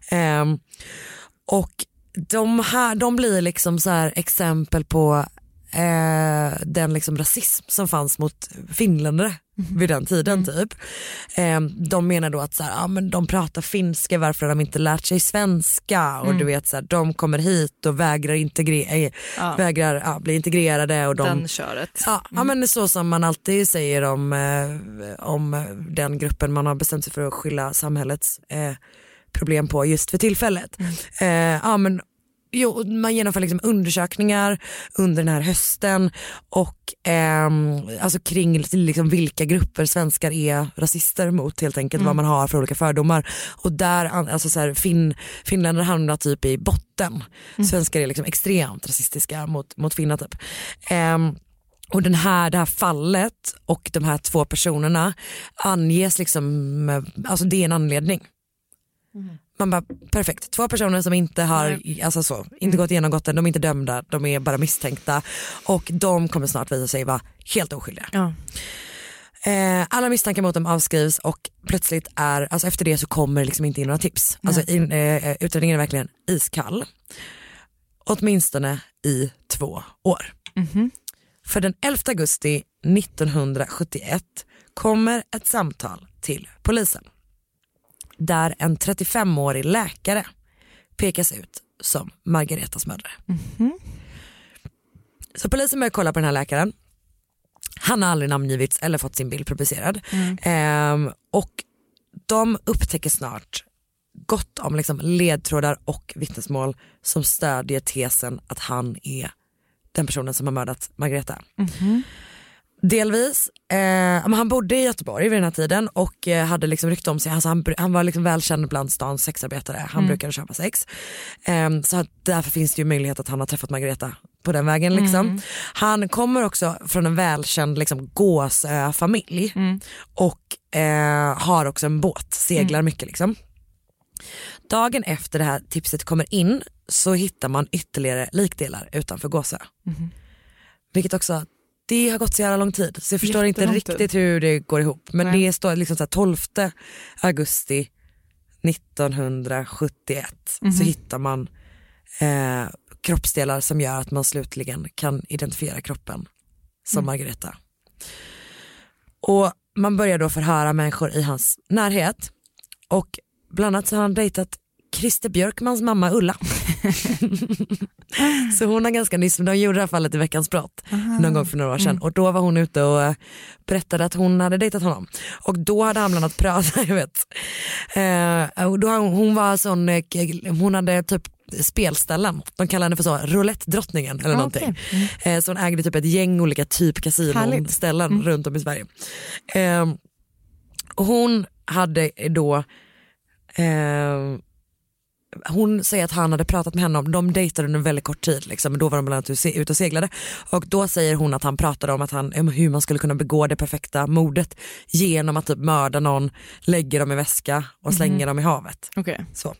Och de blir liksom så här exempel på den liksom rasism som fanns mot finländare vid den tiden typ. De menar då att så här, men de pratar finska, varför har de inte lärt sig svenska? Och du vet så här, de kommer hit och vägrar bli integrerade och den köret. Ja, men så som man alltid säger om den gruppen man har bestämt sig för att skylla samhällets problem på just för tillfället. Man genomför liksom undersökningar under den här hösten och alltså kring liksom vilka grupper svenskar är rasister mot, helt enkelt vad man har för olika fördomar. Och där alltså så här, finländare hamnar typ i botten. Svenskar är liksom extremt rasistiska mot finnar typ. Och det här fallet och de här 2 personerna anges liksom, alltså det är en anledning. Man bara, perfekt. 2 personer som inte har inte gått igenom gotten, de är inte dömda, de är bara misstänkta och de kommer snart visa sig vara helt oskyldiga. Alla misstankar mot dem avskrivs och plötsligt alltså efter det så kommer det liksom inte in några tips. Alltså utredningen är verkligen iskall. Åtminstone i 2 år. För den 11 augusti 1971 kommer ett samtal till polisen där en 35-årig läkare pekas ut som Margaretas mördare. Så polisen börjar kolla på den här läkaren. Han har aldrig namngivits eller fått sin bild publicerad. Och de upptäcker snart gott om liksom ledtrådar och vittnesmål som stödjer tesen att han är den personen som har mördat Margareta. Delvis, han bodde i Göteborg vid den här tiden och hade liksom rykte om sig, alltså han var liksom välkänd bland stans sexarbetare, han brukade köpa sex. Så därför finns det ju möjlighet att han har träffat Margareta på den vägen liksom. Han kommer också från en välkänd liksom Gåsö-familj och har också en båt, seglar mycket liksom. Dagen efter det här tipset kommer in så hittar man ytterligare likdelar utanför Gåsö. Vilket också, det har gått så jävla lång tid så jag förstår inte riktigt hur det går ihop. Men det står liksom så här 12 augusti 1971 så hittar man kroppsdelar som gör att man slutligen kan identifiera kroppen som Margareta. Och man börjar då förhöra människor i hans närhet och bland annat så har han dejtat Christer Björkmans mamma Ulla. Så hon har ganska nyss, men de gjorde det här fallet i Veckans brott någon gång för några år sedan. Och då var hon ute och berättade att hon hade dejtat honom. Och då hade han bland annat pratat, jag vet. Och då hon var sån, hon hade typ spelställen. De kallar henne för så roulette-drottningen eller någonting. Så hon ägde typ ett gäng olika typ kasinoställen runt om i Sverige. Och hon hade då hon säger att han hade pratat med henne om, de dejtade under en väldigt kort tid liksom, då var de bland annat ute och seglade och då säger hon att han pratade om att hur man skulle kunna begå det perfekta mordet genom att typ mörda någon, lägga dem i väska och slänga dem i havet. Så.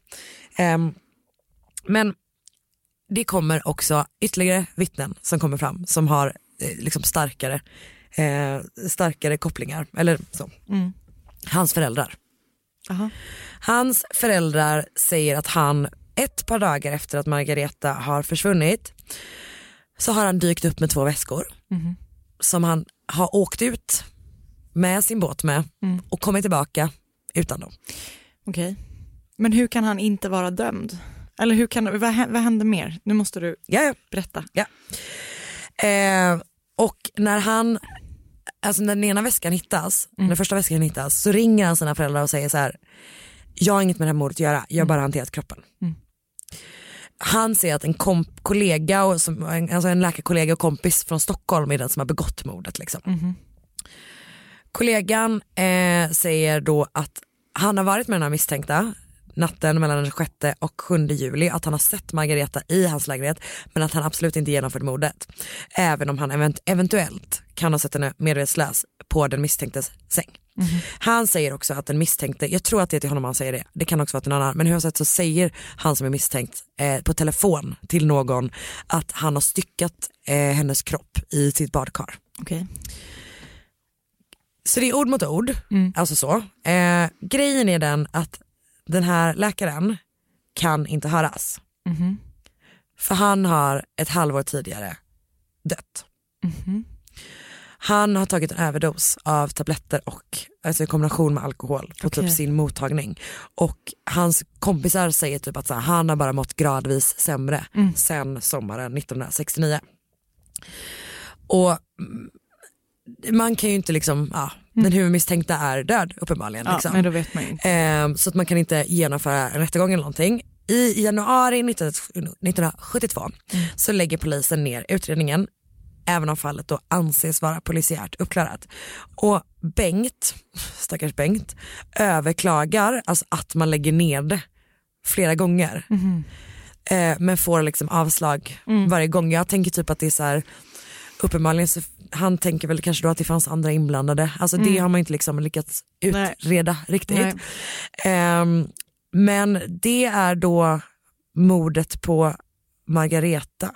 Men det kommer också ytterligare vittnen som kommer fram som har liksom starkare kopplingar eller så. Hans föräldrar. Hans föräldrar säger att han ett par dagar efter att Margareta har försvunnit så har han dykt upp med 2 väskor som han har åkt ut med sin båt med och kommit tillbaka utan dem. Men hur kan han inte vara dömd? Eller hur kan, vad händer mer? Nu måste du berätta. Och när den ena väskan hittas, när första väskan hittas, så ringer han sina föräldrar och säger så här: jag har inget med det här mordet att göra, jag har bara hanterat kroppen. Han säger att en kollega en läkarkollega och kompis från Stockholm är den som har begått mordet liksom. Kollegan säger då att han har varit med den här misstänkta natten mellan den 6 och 7 juli, att han har sett Margareta i hans lägenhet, men att han absolut inte genomfört mordet, även om han eventuellt kan ha sett henne medvetslös på den misstänktes säng. Han säger också att den misstänkte, jag tror att det är till honom han säger det kan också vara till någon annan, men hur så säger han som är misstänkt på telefon till någon att han har styckat hennes kropp i sitt badkar. Okay. Så det är ord mot ord, alltså så. Grejen är den att den här läkaren kan inte höras. För han har ett halvår tidigare dött. Han har tagit en överdos av tabletter och alltså i kombination med alkohol på typ sin mottagning. Och hans kompisar säger typ att så här, han har bara mått gradvis sämre sen sommaren 1969. Och man kan ju inte liksom, den huvudmisstänkta är död uppenbarligen. Liksom. Men då vet man ju. Så att man kan inte genomföra en rättegång eller någonting. I januari 1972 så lägger polisen ner utredningen, även om fallet då anses vara polisiärt uppklarat. Och stackars Bengt, överklagar alltså att man lägger ner det flera gånger. Men får liksom avslag varje gång. Jag tänker typ att det är så här, uppenbarligen så han tänker väl kanske då att det fanns andra inblandade. Alltså det har man inte liksom lyckats utreda riktigt. Men det är då mordet på Margareta.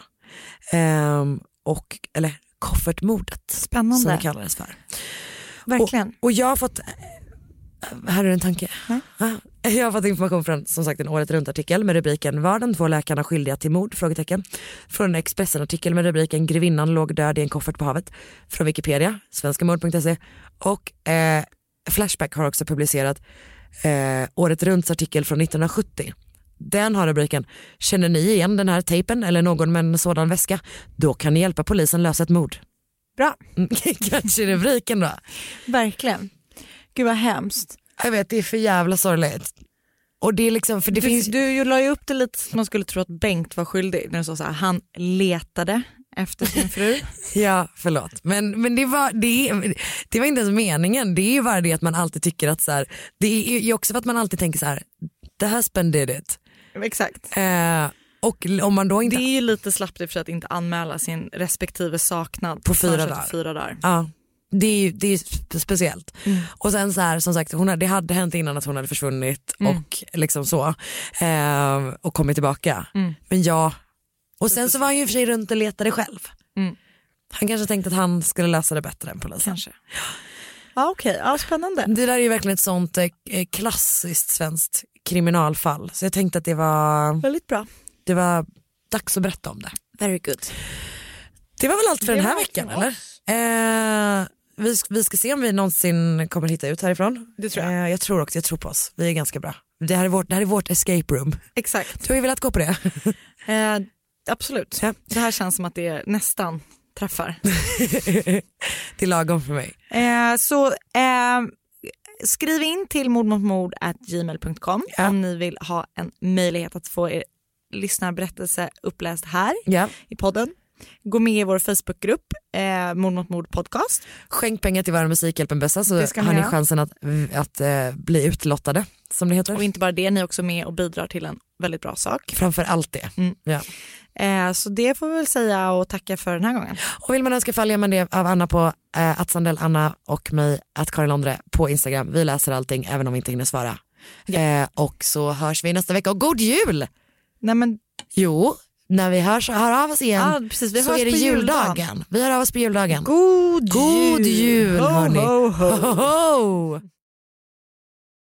Eller koffertmordet. Spännande. Som det kallades för. Verkligen. Och jag har fått, här är en tanke. Jag har fått information från som sagt en året runt artikel med rubriken "Var de 2 läkarna skyldiga till mord?" frågetecken. Från en Expressen-artikel med rubriken "Grevinnan låg död i en koffert på havet", från Wikipedia, svenskamord.se. Och Flashback har också publicerat året runts artikel från 1970. Den har rubriken "Känner ni igen den här tejpen eller någon med en sådan väska? Då kan ni hjälpa polisen lösa ett mord." Bra. Kanske rubriken då. Verkligen. Gud vad hemskt. Jag vet, det är för jävla sorgligt. Och det är liksom, för det finns... Du la ju upp det lite så man skulle tro att Bengt var skyldig när du sa så här, han letade efter sin fru. Ja, förlåt. Men det var inte ens meningen. Det är ju bara det att man alltid tycker att så här, det är ju också för att man alltid tänker så här, the husband did it. Exakt. Och om man då inte... Det är ju lite slappt för att inte anmäla sin respektive saknad på 4 dagar. Ja. Det är speciellt. Och sen så här, som sagt, det hade hänt innan att hon hade försvunnit och liksom så och kommit tillbaka. Men och sen så var han ju för sig runt och letade själv. Han kanske tänkte att han skulle lösa det bättre än polisen. Kanske. Ja, okej. Ja, spännande. Det där är ju verkligen ett sånt klassiskt svenskt kriminalfall. Så jag tänkte att det var väldigt bra. Det var dags att berätta om det. Very good. Det var väl allt för den här veckan, eller? Vi ska se om vi någonsin kommer hitta ut härifrån. Det tror jag. Jag tror på oss. Vi är ganska bra. Det här är vårt escape room. Exakt. Du har ju velat gå på det. Absolut. Ja. Det här känns som att det är nästan träffar. Det är lagom för mig. Skriv in till mordmotmord@gmail.com om ni vill ha en möjlighet att få er lyssnarberättelse uppläst här i podden. Gå med i vår Facebookgrupp Mord mot mord podcast. Skänk pengar till vår Musikhjälpen-bössa så har ni chansen att bli utlottade, som det heter. Och inte bara det, ni är också med och bidrar till en väldigt bra sak. Framför allt det. Så det får vi väl säga och tacka för den här gången. Och vill man önska följa man det av Anna på @sandellanna och mig @karinlondre på Instagram. Vi läser allting även om vi inte hinner svara. Och så hörs vi nästa vecka. Och god jul! Nej men... Jo, när vi hör av oss igen vi så är det juldagen. Vi hör av oss på juldagen. God jul! God jul, hörni. Ho, ho, ho. Ho, ho.